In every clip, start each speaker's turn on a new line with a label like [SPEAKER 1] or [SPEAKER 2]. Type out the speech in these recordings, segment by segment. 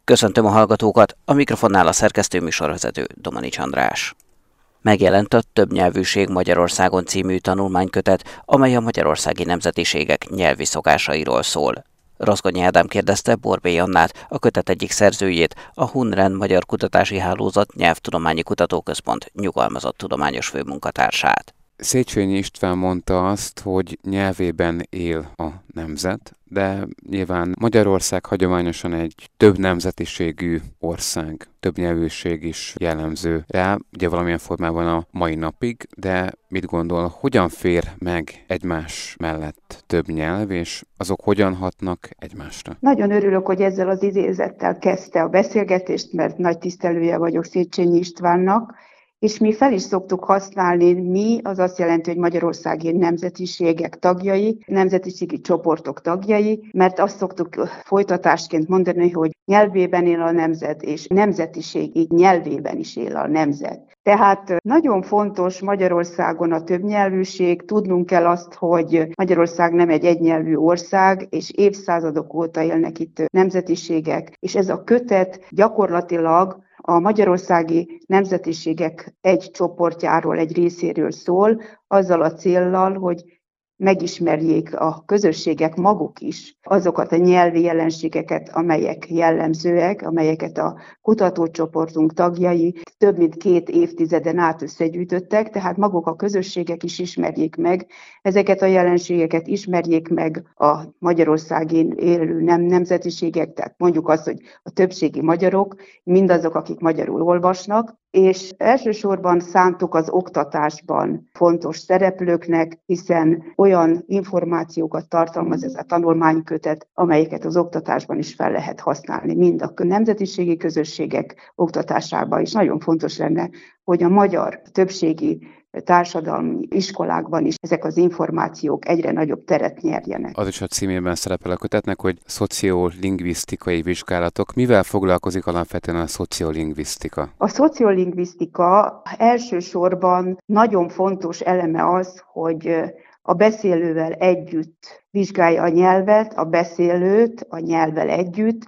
[SPEAKER 1] Köszöntöm a hallgatókat, a mikrofonnál a szerkesztő műsorvezető Domanics András. Megjelent a Többnyelvűség Magyarországon című tanulmánykötet, amely a magyarországi nemzetiségek nyelvi szokásairól szól. Rozgonyi Ádám kérdezte Borbély Annát, a kötet egyik szerzőjét, a Hunren Magyar Kutatási Hálózat Nyelvtudományi Kutatóközpont nyugalmazott tudományos főmunkatársát.
[SPEAKER 2] Széchenyi István mondta azt, hogy nyelvében él a nemzet, de nyilván Magyarország hagyományosan egy több nemzetiségű ország, több nyelvűség is jellemző rá, ugye valamilyen formában a mai napig, de mit gondol, hogyan fér meg egymás mellett több nyelv, és azok hogyan hatnak egymásra?
[SPEAKER 3] Nagyon örülök, hogy ezzel az idézettel kezdte a beszélgetést, mert nagy tisztelője vagyok Széchenyi Istvánnak, és mi fel is szoktuk használni, mi az azt jelenti, hogy magyarországi nemzetiségek tagjai, nemzetiségi csoportok tagjai, mert azt szoktuk folytatásként mondani, hogy nyelvében él a nemzet, és nemzetiségi nyelvében is él a nemzet. Tehát nagyon fontos Magyarországon a többnyelvűség, tudnunk kell azt, hogy Magyarország nem egy egynyelvű ország, és évszázadok óta élnek itt nemzetiségek, és ez a kötet gyakorlatilag a magyarországi nemzetiségek egy csoportjáról, egy részéről szól, azzal a céllal, hogy megismerjék a közösségek maguk is azokat a nyelvi jelenségeket, amelyek jellemzőek, amelyeket a kutatócsoportunk tagjai több mint 2 évtizeden át összegyűjtöttek, tehát maguk a közösségek is ismerjék meg ezeket a jelenségeket, ismerjék meg a Magyarországon élő nemzetiségek, tehát mondjuk azt, hogy a többségi magyarok, mindazok, akik magyarul olvasnak, és elsősorban szántuk az oktatásban fontos szereplőknek, hiszen olyan információkat tartalmaz ez a tanulmánykötet, amelyeket az oktatásban is fel lehet használni, mind a nemzetiségi közösségek oktatásában is. Nagyon fontos lenne, hogy a magyar többségi társadalmi iskolákban is ezek az információk egyre nagyobb teret nyerjenek.
[SPEAKER 2] Az is a címében szerepel a kötetnek, hogy szociolingvisztikai vizsgálatok. Mivel foglalkozik alapvetően a szociolingvisztika?
[SPEAKER 3] A szociolingvisztika elsősorban nagyon fontos eleme az, hogy a beszélővel együtt vizsgálja a nyelvet, a beszélőt a nyelvvel együtt,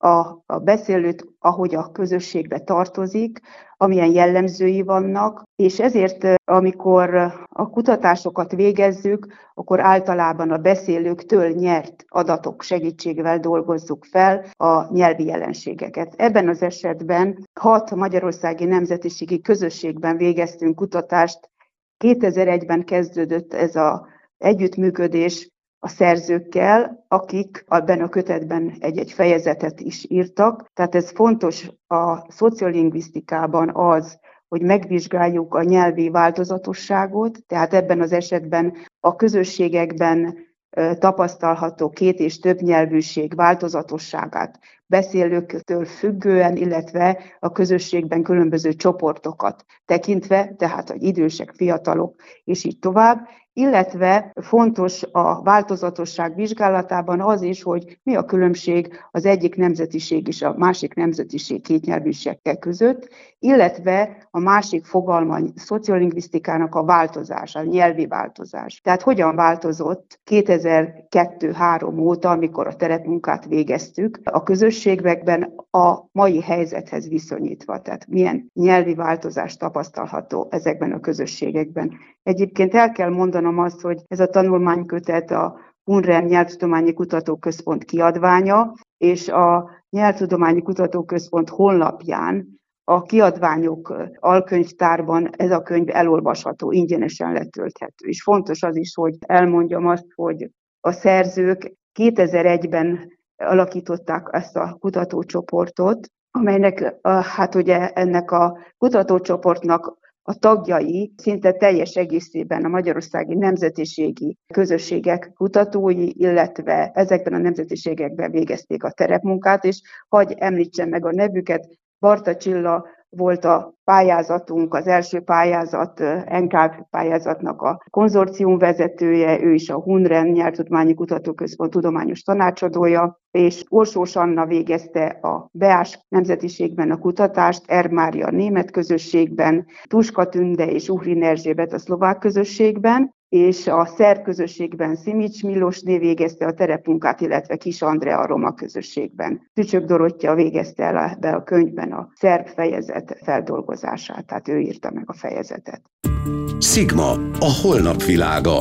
[SPEAKER 3] a beszélőt, ahogy a közösségbe tartozik, amilyen jellemzői vannak, és ezért, amikor a kutatásokat végezzük, akkor általában a beszélőktől nyert adatok segítségével dolgozzuk fel a nyelvi jelenségeket. Ebben az esetben 6 magyarországi nemzetiségi közösségben végeztünk kutatást. 2001-ben kezdődött ez az együttműködés a szerzőkkel, akik ebben a kötetben egy-egy fejezetet is írtak. Tehát ez fontos a szociolingvisztikában az, hogy megvizsgáljuk a nyelvi változatosságot, tehát ebben az esetben a közösségekben tapasztalható két és több nyelvűség változatosságát beszélőktől függően, illetve a közösségben különböző csoportokat tekintve, tehát hogy idősek, fiatalok és így tovább, illetve fontos a változatosság vizsgálatában az is, hogy mi a különbség az egyik nemzetiség és a másik nemzetiség kétnyelvűségek között, illetve a másik fogalma szociolingvisztikának a változása, a nyelvi változás. Tehát hogyan változott 2002-3 óta, amikor a terepmunkát végeztük, a közösségekben a mai helyzethez viszonyítva, tehát milyen nyelvi változás tapasztalható ezekben a közösségekben. Egyébként el kell mondanom azt, hogy ez a tanulmánykötet a Hunren Nyelvtudományi Kutatóközpont kiadványa, és a Nyelvtudományi Kutatóközpont honlapján a kiadványok alkönyvtárban ez a könyv elolvasható, ingyenesen letölthető. És fontos az is, hogy elmondjam azt, hogy a szerzők 2001-ben alakították ezt a kutatócsoportot, amelynek hát ugye ennek a kutatócsoportnak a tagjai szinte teljes egészében a magyarországi nemzetiségi közösségek kutatói, illetve ezekben a nemzetiségekben végezték a terepmunkát, és hadd említsem meg a nevüket. Barta Csilla volt a pályázatunk, az első pályázat, NKV pályázatnak a konzorcium vezetője, ő is a Hunren Nyelvtudományi Kutatóközpont tudományos tanácsadója, és Orsós Anna végezte a beás nemzetiségben a kutatást, Ermária a német közösségben, Tuska Tünde és Uhrin Erzsébet a szlovák közösségben, és a szerb közösségben Simics Milosné végezte a terepmunkát, illetve Kis Andrea a roma közösségben. Tücsök Dorottya végezte el be a könyvben a szerb fejezet feldolgozását, tehát ő írta meg a fejezetet.
[SPEAKER 4] Szigma, a holnap világa.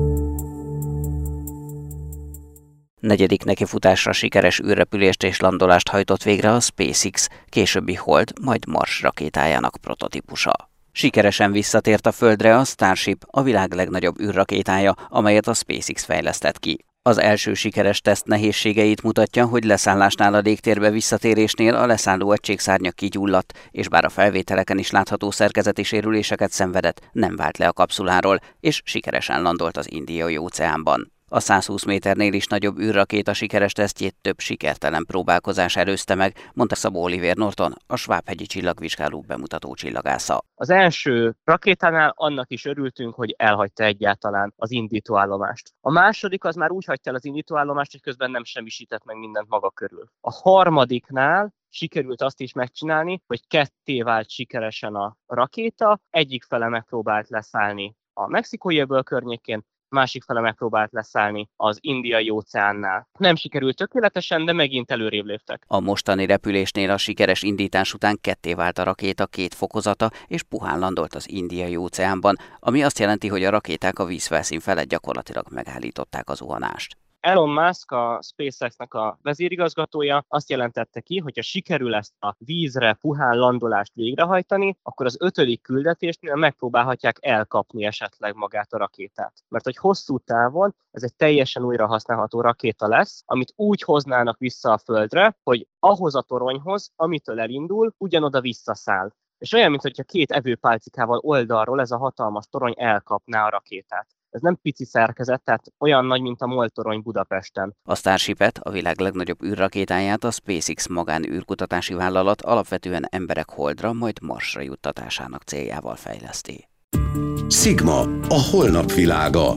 [SPEAKER 1] Negyedik nekifutásra sikeres űrrepülést és landolást hajtott végre a SpaceX, későbbi Hold, majd Mars rakétájának prototípusa. Sikeresen visszatért a Földre a Starship, a világ legnagyobb űrrakétája, amelyet a SpaceX fejlesztett ki. Az első sikeres teszt nehézségeit mutatja, hogy leszállásnál a légtérbe visszatérésnél a leszálló egységszárnya kigyulladt, és bár a felvételeken is látható szerkezeti sérüléseket szenvedett, nem vált le a kapszuláról, és sikeresen landolt az Indiai-óceánban. A 120 méternél is nagyobb űrrakéta sikeres tesztjét több sikertelen próbálkozás előzte meg, mondta Szabó Olivér Norton, a Svábhegyi Csillagvizsgáló bemutató csillagásza.
[SPEAKER 5] Az első rakétánál annak is örültünk, hogy elhagyta egyáltalán az indítóállomást. A második az már úgy hagyta el az indítóállomást, hogy közben nem semmisített meg mindent maga körül. A harmadiknál sikerült azt is megcsinálni, hogy ketté vált sikeresen a rakéta, egyik fele megpróbált leszállni a Mexikói öböl környékén, másik fele megpróbált leszállni az Indiai-óceánnál. Nem sikerült tökéletesen, de megint előrébb léptek.
[SPEAKER 1] A mostani repülésnél a sikeres indítás után ketté vált a rakéta két fokozata, és puhán landolt az Indiai-óceánban, ami azt jelenti, hogy a rakéták a vízfelszín felett gyakorlatilag megállították a zuhanást.
[SPEAKER 5] Elon Musk, a SpaceX-nek a vezérigazgatója azt jelentette ki, hogy ha sikerül ezt a vízre puhán landolást végrehajtani, akkor az 5. küldetésnél megpróbálhatják elkapni esetleg magát a rakétát. Mert hogy hosszú távon ez egy teljesen újra használható rakéta lesz, amit úgy hoznának vissza a Földre, hogy ahhoz a toronyhoz, amitől elindul, ugyanoda visszaszáll. És olyan, mintha két evőpálcikával oldalról ez a hatalmas torony elkapná a rakétát. Ez nem pici szerkezet, tehát olyan nagy, mint a MOL torony Budapesten.
[SPEAKER 1] A Starship-et, a világ legnagyobb űrrakétáját a SpaceX magánűrkutatási vállalat alapvetően emberek Holdra, majd Marsra juttatásának céljával fejleszti.
[SPEAKER 4] Szigma, a holnap világa.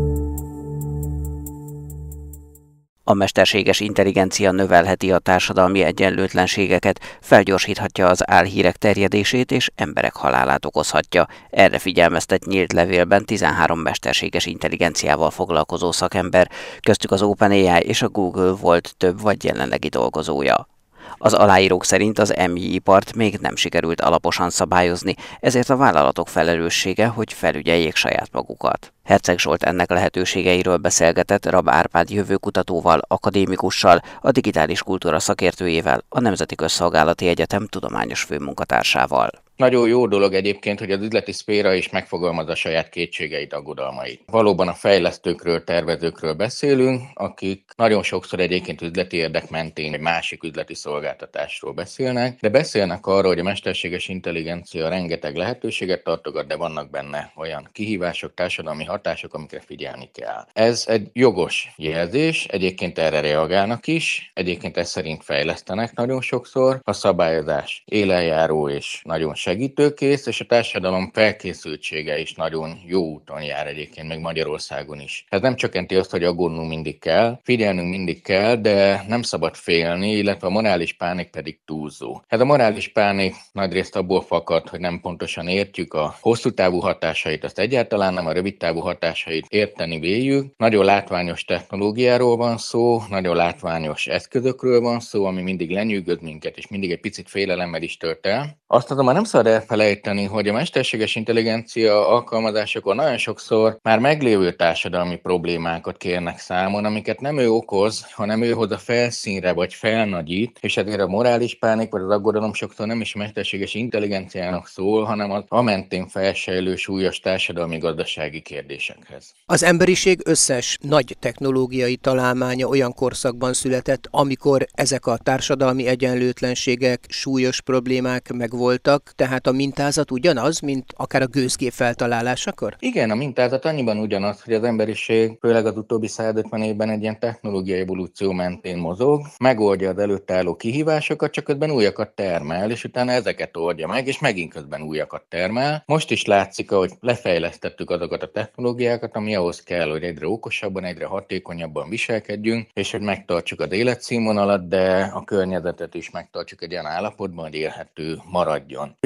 [SPEAKER 1] A mesterséges intelligencia növelheti a társadalmi egyenlőtlenségeket, felgyorsíthatja az álhírek terjedését és emberek halálát okozhatja. Erre figyelmeztet nyílt levélben 13 mesterséges intelligenciával foglalkozó szakember, köztük az OpenAI és a Google volt több vagy jelenlegi dolgozója. Az aláírók szerint az MI ipart még nem sikerült alaposan szabályozni, ezért a vállalatok felelőssége, hogy felügyeljék saját magukat. Herceg Zsolt ennek lehetőségeiről beszélgetett Rab Árpád jövőkutatóval, akadémikussal, a digitális kultúra szakértőjével, a Nemzeti Közszolgálati Egyetem tudományos főmunkatársával.
[SPEAKER 6] Nagyon jó dolog egyébként, hogy az üzleti szféra is megfogalmazza saját kétségeit, aggodalmait. Valóban a fejlesztőkről, tervezőkről beszélünk, akik nagyon sokszor egyébként üzleti érdek mentén egy másik üzleti szolgáltatásról beszélnek, de beszélnek arról, hogy a mesterséges intelligencia rengeteg lehetőséget tartogat, de vannak benne olyan kihívások, társadalmi hatások, amikre figyelni kell. Ez egy jogos jelzés, egyébként erre reagálnak is, egyébként ez szerint fejlesztenek nagyon sokszor, a szabályozás élenjáró és nagyon segítőkész, és a társadalom felkészültsége is nagyon jó úton jár egyébként, meg Magyarországon is. Ez nem csökkenti azt, hogy aggódnunk mindig kell, figyelnünk mindig kell, de nem szabad félni, illetve a morális pánik pedig túlzó. Ez a morális pánik nagyrészt abból fakad, hogy nem pontosan értjük a hosszú távú hatásait, azt egyáltalán nem, a rövid távú hatásait érteni véljük. Nagyon látványos technológiáról van szó, nagyon látványos eszközökről van szó, ami mindig lenyűgöz minket, és mindig egy picit félelemmel is tölt el. Azt azonban nem szabad elfelejteni, hogy a mesterséges intelligencia alkalmazásokon nagyon sokszor már meglévő társadalmi problémákat kérnek számon, amiket nem ő okoz, hanem ő hoz a felszínre vagy felnagyít, és ezért a morális pánik vagy az aggodalom sokszor nem is a mesterséges intelligenciának szól, hanem az amentén felsejlő súlyos társadalmi-gazdasági kérdésekhez.
[SPEAKER 7] Az emberiség összes nagy technológiai találmánya olyan korszakban született, amikor ezek a társadalmi egyenlőtlenségek, súlyos problémák megvoltak, tehát a mintázat ugyanaz, mint akár a gőzgép feltalálásakor?
[SPEAKER 6] Igen, a mintázat annyiban ugyanaz, hogy az emberiség főleg az utóbbi 150 évben egy ilyen technológiai evolúció mentén mozog, megoldja az előtt álló kihívásokat, csak közben újakat termel, és utána ezeket oldja meg, és megint közben újakat termel. Most is látszik, ahogy lefejlesztettük azokat a technológiákat, ami ahhoz kell, hogy egyre okosabban, egyre hatékonyabban viselkedjünk, és hogy megtartsuk az életszínvonalat, de a környezetet is megtartsuk egy olyan állapotban, hogy élhető maradjon.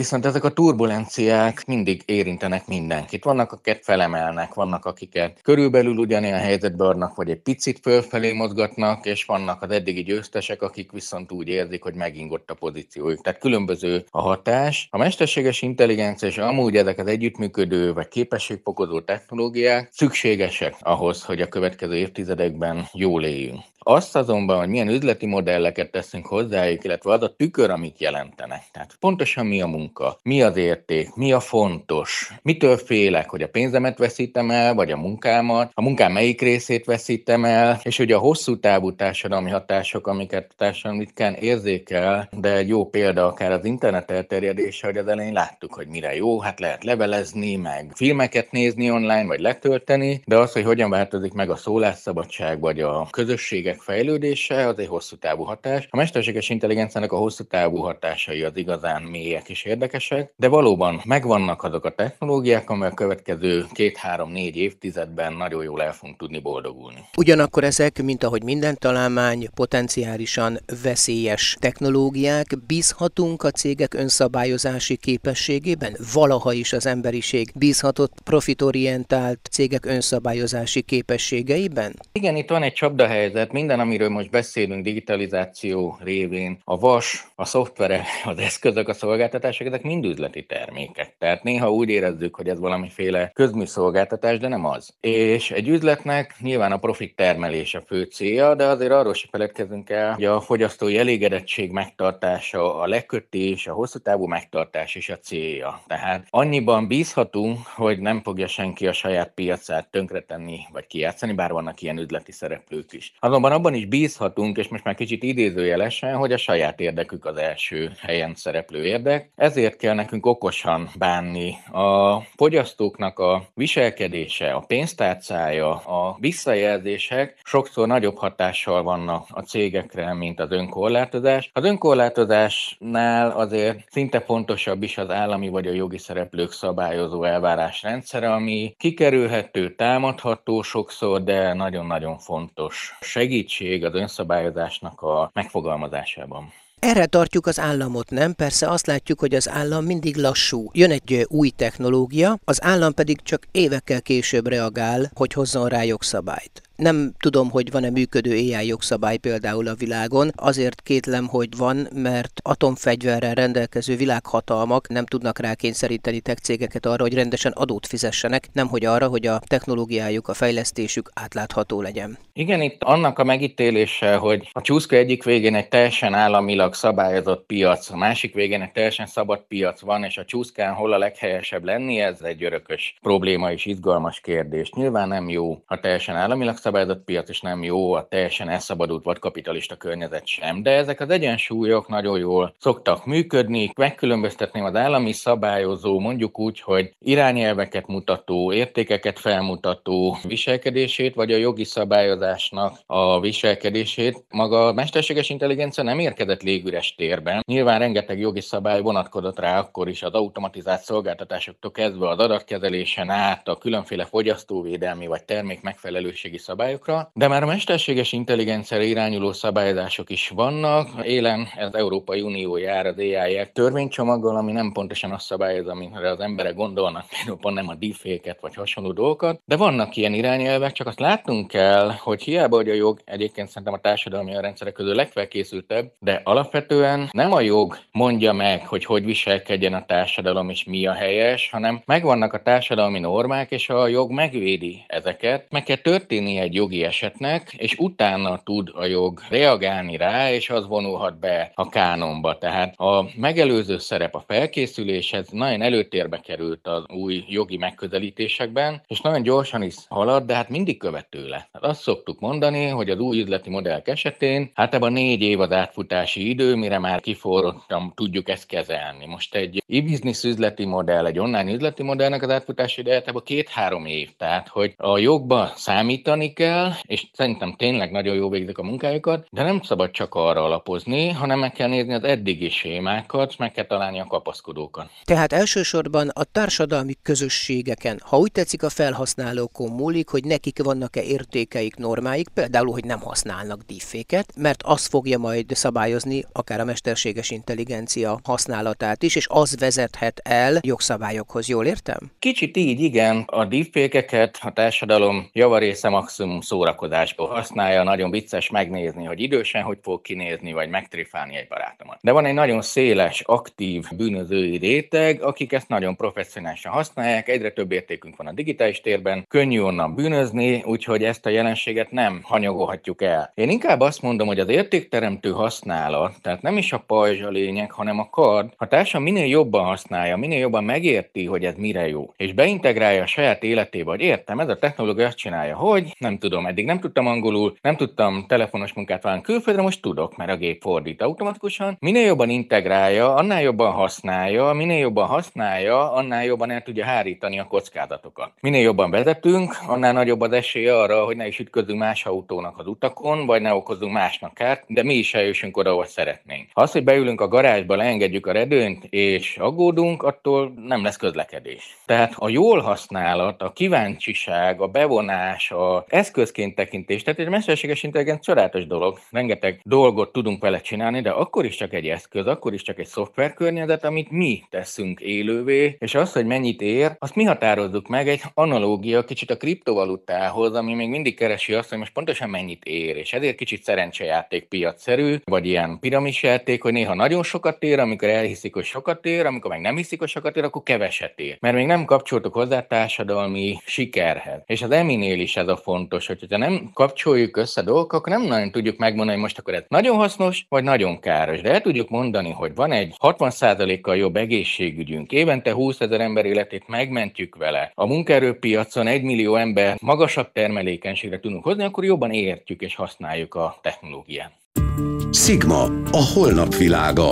[SPEAKER 6] viszont ezek a turbulenciák mindig érintenek mindenkit. Vannak, akiket felemelnek, vannak, akiket körülbelül ugyanilyen helyzetbe adnak, vagy egy picit fölfelé mozgatnak, és vannak az eddigi győztesek, akik viszont úgy érzik, hogy megingott a pozíciójuk. Tehát különböző a hatás. A mesterséges intelligencia és amúgy ezek az együttműködő vagy képességfokozó technológiák szükségesek ahhoz, hogy a következő évtizedekben jól éljünk. Azt azonban, hogy milyen üzleti modelleket teszünk hozzájuk, illetve az a tükör, amit jelentenek. Tehát pontosan mi a munka, mi az érték, mi a fontos, mitől félek, hogy a pénzemet veszítem el, vagy a munkámat, a munkám melyik részét veszítem el, és ugye a hosszú távú társadalmi hatások, amiket a társadalom ritkán érzékel, de egy jó példa akár az internet elterjedése, hogy az elején láttuk, hogy mire jó, hát lehet levelezni, meg filmeket nézni online, vagy letölteni, de az, hogy hogyan változik meg a szólásszabadság, vagy a közösségek fejlődése, az egy hosszú távú hatás. A mesterséges intelligenciának a hosszú távú hatásai az igazán mélyek és érdekesek, de valóban megvannak azok a technológiák, amelyek a következő 2-3-4 évtizedben nagyon jól el fogunk tudni boldogulni.
[SPEAKER 7] Ugyanakkor ezek, mint ahogy minden találmány, potenciálisan veszélyes technológiák. Bízhatunk a cégek önszabályozási képességében? Valaha is az emberiség bízhatott profitorientált cégek önszabályozási képességeiben?
[SPEAKER 6] Igen, itt van egy csapdahelyzet. Minden, amiről most beszélünk digitalizáció révén, a vas, a szoftverek, az eszközök, a szolgáltatások, ezek mind üzleti termékek. Tehát néha úgy érezzük, hogy ez valamiféle közműszolgáltatás, de nem az. És egy üzletnek nyilván a profit termelés a fő célja, de azért arról se feledkezünk el, hogy a fogyasztói elégedettség megtartása, a lekötés, a hosszú távú megtartás is a célja. Tehát annyiban bízhatunk, hogy nem fogja senki a saját piacát tönkretenni vagy kijátszani, bár vannak ilyen üzleti szereplők is. Azonban abban is bízhatunk, és most már kicsit idézőjelesen, hogy a saját érdekük az első helyen szereplő érdek. Ezért kell nekünk okosan bánni. A fogyasztóknak a viselkedése, a pénztárcája, a visszajelzések sokszor nagyobb hatással vannak a cégekre, mint az önkorlátozás. Az önkorlátozásnál azért szinte fontosabb is az állami vagy a jogi szereplők szabályozó elvárásrendszere, ami kikerülhető, támadható sokszor, de nagyon-nagyon fontos segítség az önszabályozásnak a megfogalmazásában.
[SPEAKER 7] Erre tartjuk az államot, nem? Persze azt látjuk, hogy az állam mindig lassú. Jön egy új technológia, az állam pedig csak évekkel később reagál, hogy hozzon rá jogszabályt. Nem tudom, hogy van-e működő AI jogszabály például a világon. Azért kétlem, hogy van, mert atomfegyverrel rendelkező világhatalmak nem tudnak rákényszeríteni tech cégeket arra, hogy rendesen adót fizessenek, nemhogy arra, hogy a technológiájuk, a fejlesztésük átlátható legyen.
[SPEAKER 6] Igen, itt annak a megítélése, hogy a csúszka egyik végén egy teljesen államilag szabályozott piac, a másik végén egy teljesen szabad piac van, és a csúszkán hol a leghelyesebb lenni, ez egy örökös probléma és izgalmas kérdés. Nyilván nem jó, ha teljesen államilag szabályozott piac, és nem jó a teljesen elszabadult vagy kapitalista környezet sem. De ezek az egyensúlyok nagyon jól szoktak működni. Megkülönböztetném az állami szabályozó, mondjuk úgy, hogy irányelveket mutató, értékeket felmutató viselkedését, vagy a jogi szabályozásnak a viselkedését. Maga a mesterséges intelligencia nem érkezett légüres térben. Nyilván rengeteg jogi szabály vonatkozott rá akkor is az automatizált szolgáltatásoktól kezdve az adatkezelésen át a különféle fogyasztóvédelmi vagy termék megfelelőségi szabályokra, de már a mesterséges intelligenciára irányuló szabályozások is vannak. Élen az Európai Unió jár az AI törvénycsomaggal, ami nem pontosan azt szabályoz, amire az emberek gondolnak, például nem a deepfake-et vagy hasonló dolgokat, de vannak ilyen irányelvek, csak azt látnunk kell, hogy hiába, hogy a jog egyébként szerintem a társadalmi rendszerek közül legfelkészültebb, de alapvetően nem a jog mondja meg, hogy viselkedjen a társadalom és mi a helyes, hanem megvannak a társadalmi normák, és a jog megvédi ezeket. Meg kell történnie egy jogi esetnek, és utána tud a jog reagálni rá, és az vonulhat be a kánonba. Tehát a megelőző szerep, a felkészülés, ez nagyon előtérbe került az új jogi megközelítésekben, és nagyon gyorsan is halad, de hát mindig követ tőle. Hát azt szoktuk mondani, hogy az új üzleti modellek esetén általában 4 év az átfutási idő, mire már kiforrottan tudjuk ezt kezelni. Most egy e-business üzleti modell, egy online üzleti modellnek az átfutási ideje általában 2-3 év. Tehát, hogy a jogba számítani kell, és szerintem tényleg nagyon jó végzik a munkájukat, de nem szabad csak arra alapozni, hanem meg kell nézni az eddigi sémákat, meg kell találni a kapaszkodókat.
[SPEAKER 7] Tehát elsősorban a társadalmi közösségeken, ha úgy tetszik, a felhasználókon múlik, hogy nekik vannak-e értékeik, normáik, például, hogy nem használnak deepfake-et, mert az fogja majd szabályozni akár a mesterséges intelligencia használatát is, és az vezethet el jogszabályokhoz, jól értem?
[SPEAKER 6] Kicsit így, igen. A deepfake-eket a társadalom javarésze maximum szórakozásból használja, nagyon vicces megnézni, hogy idősen hogy fog kinézni, vagy megtréfálni egy barátomat. De van egy nagyon széles, aktív bűnözői réteg, akik ezt nagyon professzionálisan használják, egyre több értékünk van a digitális térben, könnyű onnan bűnözni, úgyhogy ezt a jelenséget nem hanyagolhatjuk el. Én inkább azt mondom, hogy az értékteremtő használat, tehát nem is a pajzs a lényeg, hanem a kard, ha társadalom minél jobban használja, minél jobban megérti, hogy ez mire jó, és beintegrálja a saját életébe, hogy értem, ez a technológia azt csinálja, hogy nem tudom, eddig nem tudtam angolul, nem tudtam telefonos munkát vállalni külföldre, most tudok, mert a gép fordít automatikusan. Minél jobban integrálja, annál jobban használja, minél jobban használja, annál jobban el tudja hárítani a kockázatokat. Minél jobban vezetünk, annál nagyobb az esély arra, hogy ne is ütközünk más autónak az utakon, vagy ne okozzunk másnak kárt, de mi is eljussunk oda, ahol szeretnénk. Az, hogy beülünk a garázsba, leengedjük a redőnyt és aggódunk, attól nem lesz közlekedés. Tehát a jól használat, a kíváncsiság, a bevonás, a eszközként tekintés, tehát egy mesterséges intelligencia csodálatos dolog. Rengeteg dolgot tudunk vele csinálni, de akkor is csak egy eszköz, akkor is csak egy szoftverkörnyezet, amit mi teszünk élővé, és az, hogy mennyit ér, azt mi határozzuk meg. Egy analógia kicsit a kriptovalutához, ami még mindig keresi azt, hogy most pontosan mennyit ér, és ezért kicsit szerencsejáték piacszerű, vagy ilyen piramisjáték, hogy néha nagyon sokat ér, amikor elhiszik, hogy sokat ér, amikor meg nem hiszik, hogy sokat ér, akkor keveset ér. Mert még nem kapcsoltuk hozzá társadalmi sikerhez. És az EMI-nél is ez a fontos, hogyha nem kapcsoljuk össze dolgokat, akkor nem nagyon tudjuk megmondani, hogy most akkor ez nagyon hasznos, vagy nagyon káros. De el tudjuk mondani, hogy van egy 60%-kal jobb egészségügyünk, évente 20 000 ember életét megmentjük vele, a munkaerőpiacon 1 millió ember magasabb termelékenységre tudunk hozni, akkor jobban értjük és használjuk a technológiát.
[SPEAKER 4] Sigma, a holnap világa.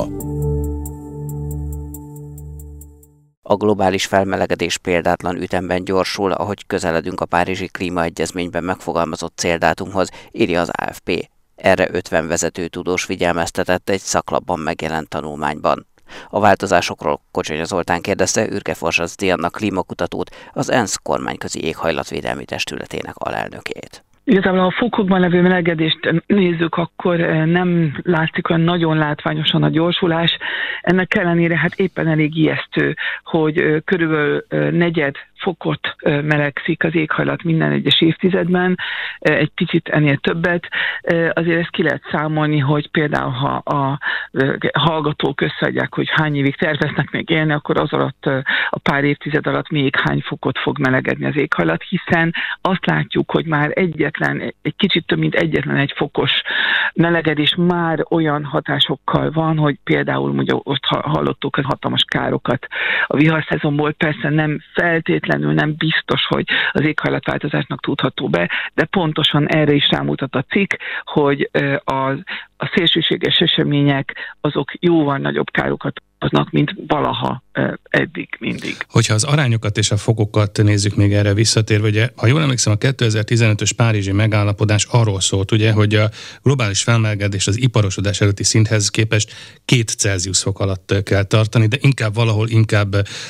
[SPEAKER 1] A globális felmelegedés példátlan ütemben gyorsul, ahogy közeledünk a Párizsi Klímaegyezményben megfogalmazott céldátumhoz, írja az AFP. Erre 50 vezető tudós figyelmeztetett egy szaklapban megjelent tanulmányban. A változásokról Kocsonya Zoltán kérdezte Ürge Forsac Diana klímakutatót, az ENSZ kormányközi éghajlatvédelmi testületének alelnökét.
[SPEAKER 8] Igazából ha a fokokban levő melegedést nézzük, akkor nem látszik olyan nagyon látványosan a gyorsulás. Ennek ellenére hát éppen elég ijesztő, hogy körülbelül negyed fokot melegszik az éghajlat minden egyes évtizedben, egy picit ennél többet. Azért ezt ki lehet számolni, hogy például ha a hallgatók összeadják, hogy hány évig terveznek még élni, akkor az alatt a pár évtized alatt még hány fokot fog melegedni az éghajlat, hiszen azt látjuk, hogy már egy kicsit több mint egyetlen egy fokos melegedés már olyan hatásokkal van, hogy például ugye ott hallottuk az hatalmas károkat a viharszezonból, persze nem feltétlenül nem biztos, hogy az éghajlatváltozásnak tudható be, de pontosan erre is rámutat a cikk, hogy a szélsőséges események azok jóval nagyobb károkat okoznak, mint valaha eddig mindig.
[SPEAKER 9] Hogyha az arányokat és a fokokat nézzük még erre visszatérve, ugye, ha jól emlékszem, a 2015-ös párizsi megállapodás arról szólt, ugye, hogy a globális felmelegedés az iparosodás előtti szinthez képest 2 Celsius fok alatt kell tartani, de valahol inkább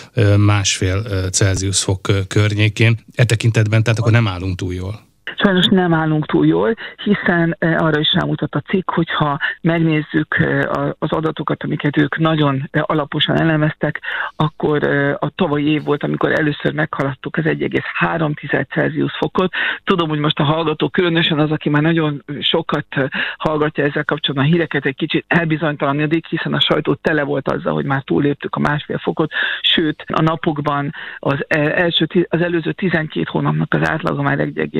[SPEAKER 9] 1,5 Celsius fok környékén. E tekintetben, tehát akkor nem állunk túl jól.
[SPEAKER 8] Sajnos nem állunk túl jól, hiszen arra is rámutat a cikk, hogyha megnézzük az adatokat, amiket ők nagyon alaposan elemeztek, akkor a tavalyi év volt, amikor először meghaladtuk az 1,3 Celsius fokot. Tudom, hogy most a hallgató, különösen az, aki már nagyon sokat hallgatja ezzel kapcsolatban a híreket, egy kicsit elbizonytalanodik, hiszen a sajtó tele volt azzal, hogy már túlléptük a 1,5 fokot, sőt a napokban az előző 12 hónapnak az átlaga már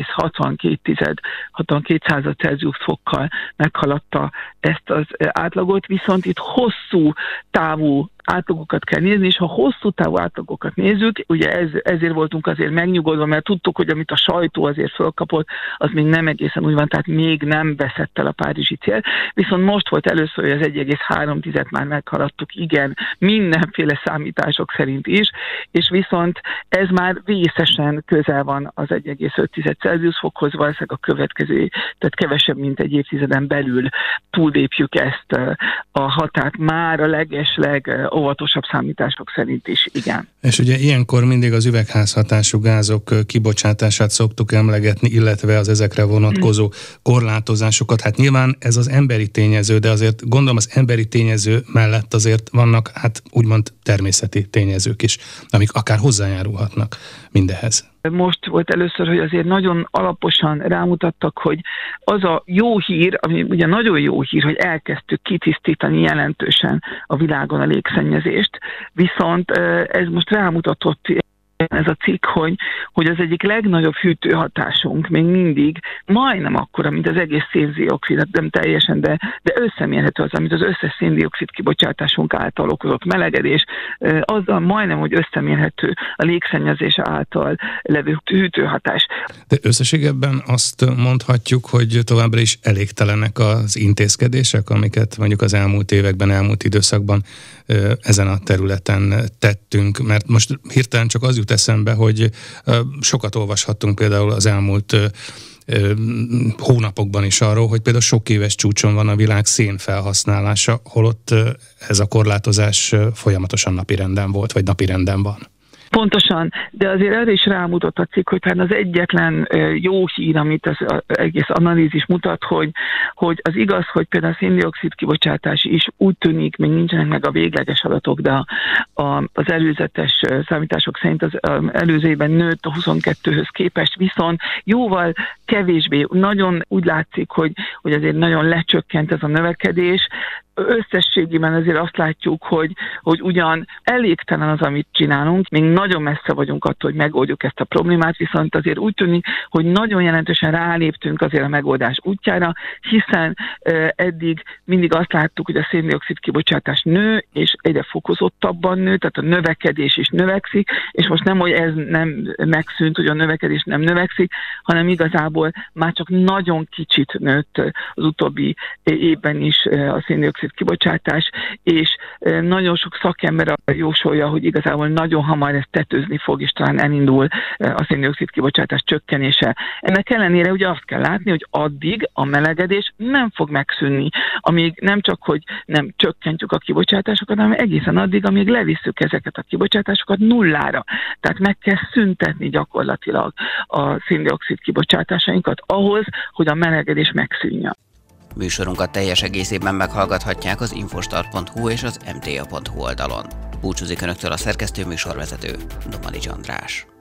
[SPEAKER 8] 1,62 Celsius fokkal meghaladta ezt az átlagot, viszont itt hosszú távú átlagokat kell nézni, és ha hosszú távú átlagokat nézzük, ugye ezért voltunk azért megnyugodva, mert tudtuk, hogy amit a sajtó azért fölkapott, az még nem egészen úgy van, tehát még nem veszett el a párizsi cél. Viszont most volt először, hogy az 1,3-et már meghaladtuk, igen, mindenféle számítások szerint is, és viszont ez már vészesen közel van az 1,5 Celsius fokhoz, valószínűleg a következő, tehát kevesebb, mint egy évtizeden belül túllépjük ezt a határt már a legesleg óvatosabb számítások szerint is, igen.
[SPEAKER 9] És ugye ilyenkor mindig az üvegházhatású gázok kibocsátását szoktuk emlegetni, illetve az ezekre vonatkozó korlátozásokat. Hát nyilván ez az emberi tényező, de azért gondolom az emberi tényező mellett azért vannak hát úgymond természeti tényezők is, amik akár hozzájárulhatnak mindehez.
[SPEAKER 8] Most volt először, hogy azért nagyon alaposan rámutattak, hogy az a jó hír, ami ugye nagyon jó hír, hogy elkezdtük kitisztítani jelentősen a világon a légszennyezést, viszont ez most rámutatott ez a cikk, hogy az egyik legnagyobb hűtőhatásunk még mindig majdnem akkora, mint az egész széndioxid, nem teljesen, de összemérhető az, amit az összes széndioxid kibocsátásunk által okozott melegedés, azzal majdnem, hogy összemérhető a légszennyezés által levő hűtőhatás.
[SPEAKER 9] De összességében azt mondhatjuk, hogy továbbra is elégtelenek az intézkedések, amiket mondjuk az elmúlt években, elmúlt időszakban ezen a területen tettünk, mert most hirtelen csak az jut eszembe, hogy sokat olvashattunk például az elmúlt hónapokban is arról, hogy például sok éves csúcson van a világ szénfelhasználása, holott ez a korlátozás folyamatosan napirenden volt, vagy napirenden van.
[SPEAKER 8] Pontosan, de azért erre is rámutat a cikk, hogy az egyetlen jó hír, amit az egész analízis mutat, hogy az igaz, hogy például a széndioxid kibocsátás is úgy tűnik, még nincsenek meg a végleges adatok, de az előzetes számítások szerint az előző évben nőtt a 22-höz képest, viszont jóval kevésbé, nagyon úgy látszik, hogy azért nagyon lecsökkent ez a növekedés. Összességében azért azt látjuk, hogy ugyan elégtelen az, amit csinálunk, még nagyon messze vagyunk attól, hogy megoldjuk ezt a problémát, viszont azért úgy tűnik, hogy nagyon jelentősen ráléptünk azért a megoldás útjára, hiszen eddig mindig azt láttuk, hogy a széndioxid kibocsátás nő, és egyre fokozottabban nő, tehát a növekedés is növekszik, és most nem, hogy ez nem megszűnt, hogy a növekedés nem növekszik, hanem igazából már csak nagyon kicsit nőtt az utóbbi évben is a széndioxid kibocsátás, és nagyon sok szakember jósolja, hogy igazából nagyon hamar ezt tetőzni fog, és talán elindul a széndioxid kibocsátás csökkenése. Ennek ellenére ugye azt kell látni, hogy addig a melegedés nem fog megszűnni, amíg nem csak, hogy nem csökkentjük a kibocsátásokat, hanem egészen addig, amíg levisszük ezeket a kibocsátásokat nullára. Tehát meg kell szüntetni gyakorlatilag a széndioxid kibocsátásainkat ahhoz, hogy a melegedés megszűnjön.
[SPEAKER 1] Műsorunkat teljes egészében meghallgathatják az infostart.hu és az mta.hu oldalon. Búcsúzik Önöktől a szerkesztő műsorvezető, Domanics András.